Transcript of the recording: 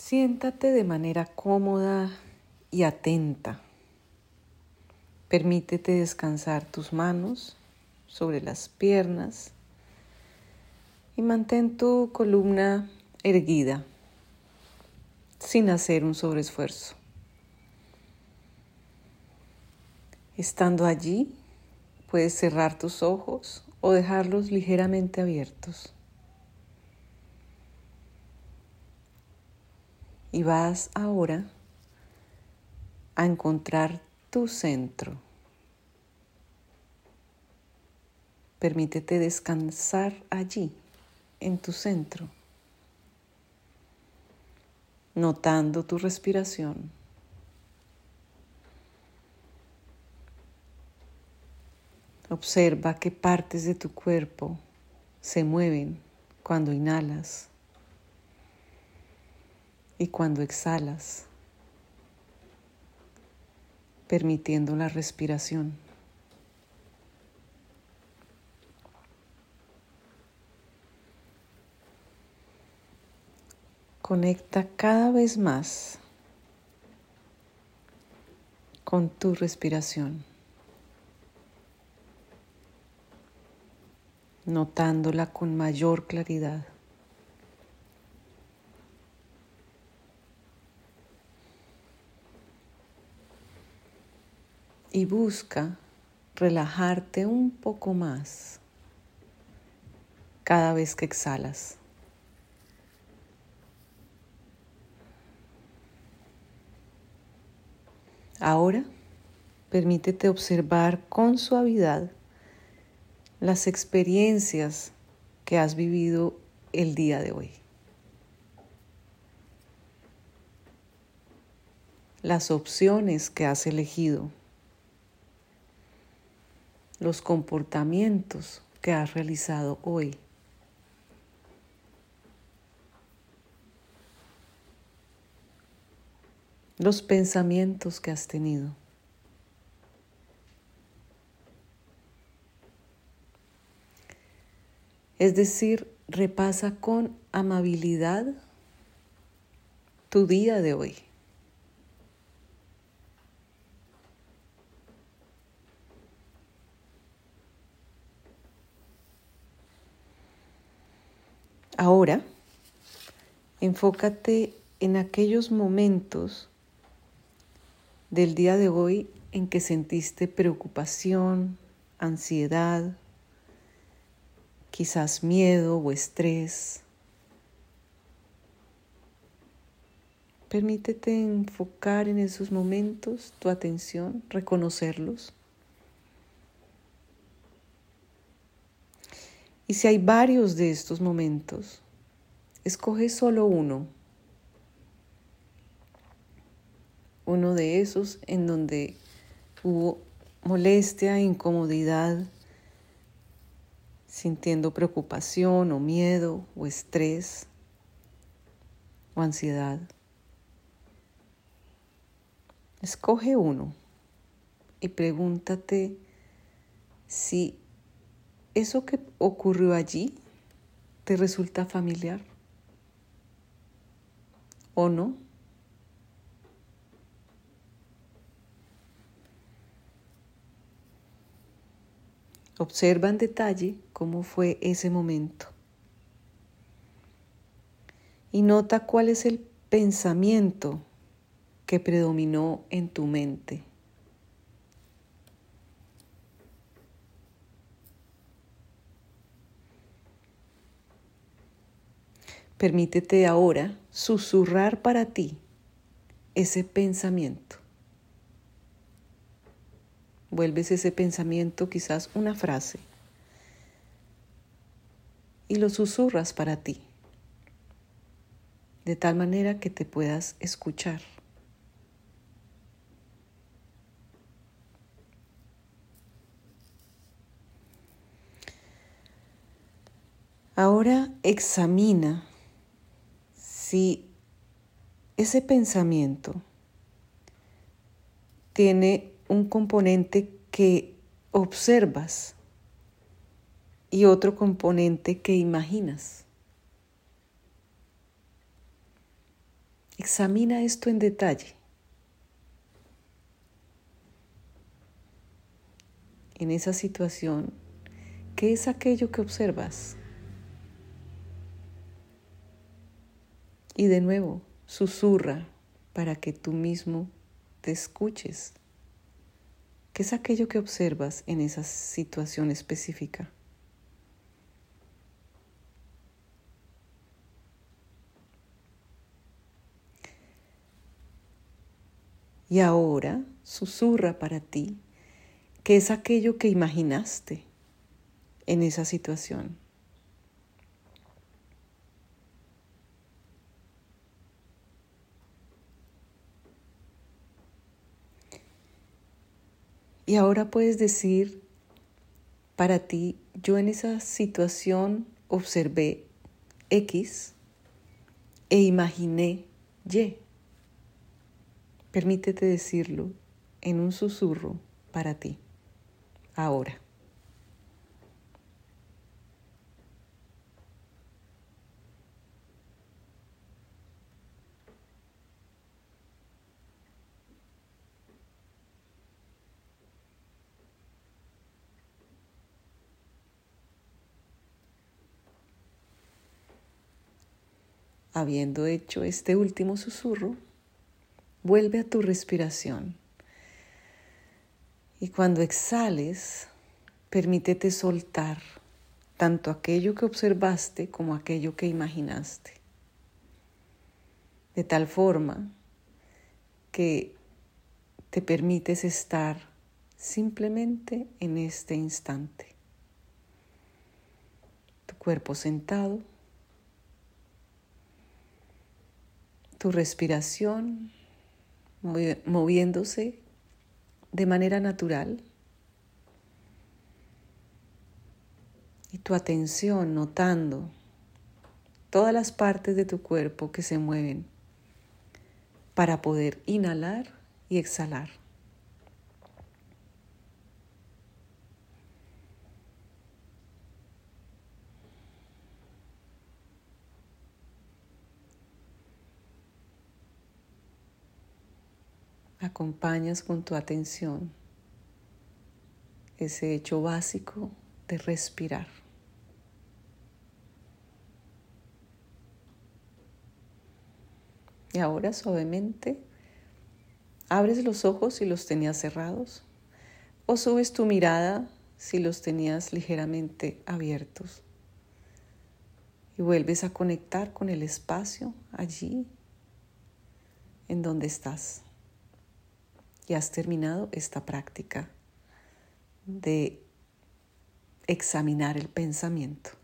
Siéntate de manera cómoda y atenta. Permítete descansar tus manos sobre las piernas y mantén tu columna erguida sin hacer un sobreesfuerzo. Estando allí, puedes cerrar tus ojos o dejarlos ligeramente abiertos. Y vas ahora a encontrar tu centro. Permítete descansar allí, en tu centro, notando tu respiración. Observa qué partes de tu cuerpo se mueven cuando inhalas y cuando exhalas, permitiendo la respiración. Conecta cada vez más con tu respiración, notándola con mayor claridad. Y busca relajarte un poco más cada vez que exhalas. Ahora, permítete observar con suavidad las experiencias que has vivido el día de hoy. Las opciones que has elegido. Los comportamientos que has realizado hoy. Los pensamientos que has tenido. Es decir, repasa con amabilidad tu día de hoy. Ahora, enfócate en aquellos momentos del día de hoy en que sentiste preocupación, ansiedad, quizás miedo o estrés. Permítete enfocar en esos momentos tu atención, reconocerlos. Y si hay varios de estos momentos, escoge solo uno. Uno de esos en donde hubo molestia, incomodidad, sintiendo preocupación o miedo o estrés o ansiedad. Escoge uno y pregúntate si eso que ocurrió allí te resulta familiar o no. Observa en detalle cómo fue ese momento y nota cuál es el pensamiento que predominó en tu mente. Permítete ahora susurrar para ti ese pensamiento. Vuelves ese pensamiento quizás una frase y lo susurras para ti, de tal manera que te puedas escuchar. Ahora examina si ese pensamiento tiene un componente que observas y otro componente que imaginas. Examina esto en detalle. En esa situación, ¿qué es aquello que observas? Y de nuevo, susurra para que tú mismo te escuches. ¿Qué es aquello que observas en esa situación específica? Y ahora susurra para ti qué es aquello que imaginaste en esa situación. Y ahora puedes decir para ti, yo en esa situación observé X e imaginé Y. Permítete decirlo en un susurro para ti, ahora. Habiendo hecho este último susurro, vuelve a tu respiración. Y cuando exhales, permítete soltar tanto aquello que observaste como aquello que imaginaste. De tal forma que te permites estar simplemente en este instante. Tu cuerpo sentado, tu respiración moviéndose de manera natural y tu atención notando todas las partes de tu cuerpo que se mueven para poder inhalar y exhalar. Acompañas con tu atención ese hecho básico de respirar. Y ahora suavemente abres los ojos si los tenías cerrados o subes tu mirada si los tenías ligeramente abiertos. Y vuelves a conectar con el espacio allí en donde estás. Y has terminado esta práctica de examinar el pensamiento.